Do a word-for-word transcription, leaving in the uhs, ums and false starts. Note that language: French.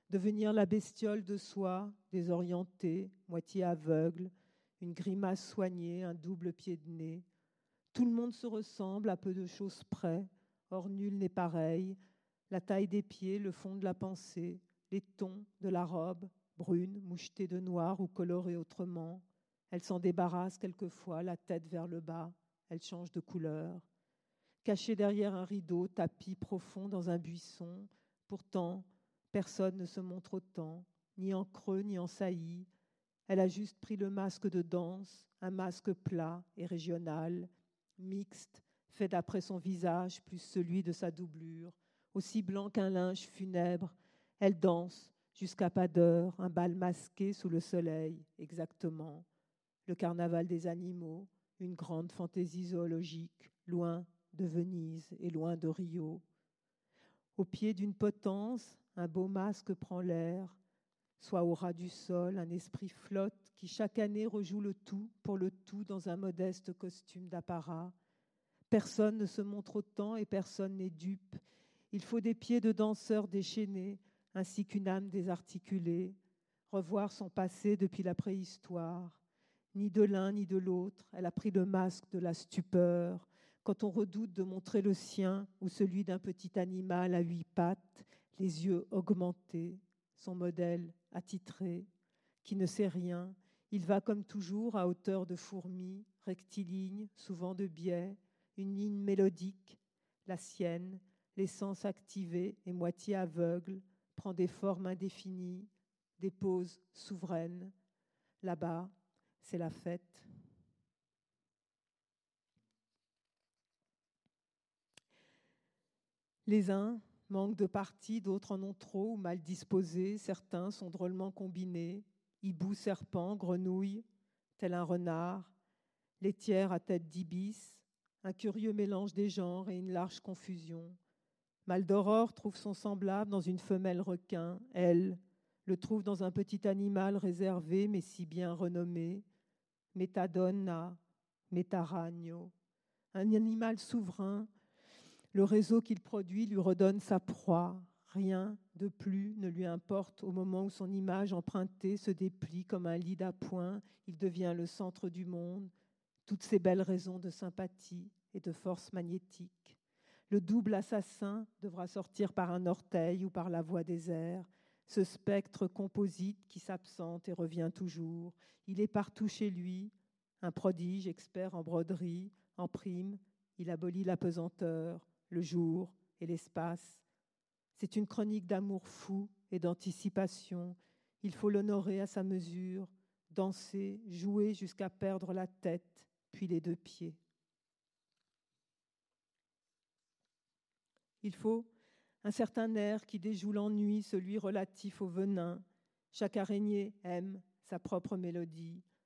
devenir la bestiole de soi, désorientée, moitié aveugle, une grimace soignée, un double pied de nez. Tout le monde se ressemble à peu de choses près, or nul n'est pareil. La taille des pieds, le fond de la pensée, les tons de la robe, brune, mouchetée de noir ou colorée autrement. Elle s'en débarrasse quelquefois, la tête vers le bas. Elle change de couleur. Cachée derrière un rideau, tapis profond dans un buisson. Pourtant, personne ne se montre autant, ni en creux, ni en saillie. Elle a juste pris le masque de danse, un masque plat et régional, mixte, fait d'après son visage plus celui de sa doublure, aussi blanc qu'un linge funèbre. Elle danse jusqu'à pas d'heure, un bal masqué sous le soleil, exactement. Le carnaval des animaux, une grande fantaisie zoologique, loin de Venise et loin de Rio. Au pied d'une potence, un beau masque prend l'air, soit au ras du sol, un esprit flotte qui chaque année rejoue le tout pour le tout dans un modeste costume d'apparat. Personne ne se montre autant et personne n'est dupe. Il faut des pieds de danseurs déchaînés, ainsi qu'une âme désarticulée, revoir son passé depuis la préhistoire. Ni de l'un ni de l'autre, elle a pris le masque de la stupeur, quand on redoute de montrer le sien ou celui d'un petit animal à huit pattes, les yeux augmentés, son modèle attitré, qui ne sait rien. Il va comme toujours à hauteur de fourmi, rectiligne, souvent de biais, une ligne mélodique, la sienne, les sens activés et moitié aveugles, prend des formes indéfinies, des poses souveraines. Là-bas, c'est la fête. Les uns manquent de parties, d'autres en ont trop ou mal disposés. Certains sont drôlement combinés. Hibou, serpent, grenouille, tel un renard. Laitière à tête d'ibis. Un curieux mélange des genres et une large confusion. Maldoror trouve son semblable dans une femelle requin. Elle le trouve dans un petit animal réservé mais si bien renommé. Metadonna, Metaragno. Un animal souverain. Le réseau qu'il produit lui redonne sa proie. Rien de plus ne lui importe au moment où son image empruntée se déplie comme un lit d'appoint. Il devient le centre du monde. Toutes ces belles raisons de sympathie et de force magnétique. Le double assassin devra sortir par un orteil ou par la voie des airs. Ce spectre composite qui s'absente et revient toujours. Il est partout chez lui, un prodige expert en broderie, en prime. Il abolit la pesanteur, le jour et l'espace. C'est une chronique d'amour fou et d'anticipation. Il faut l'honorer à sa mesure, danser, jouer jusqu'à perdre la tête, puis les deux pieds. Il faut un certain air qui déjoue l'ennui, celui relatif au venin. Chaque araignée aime sa propre mélodie.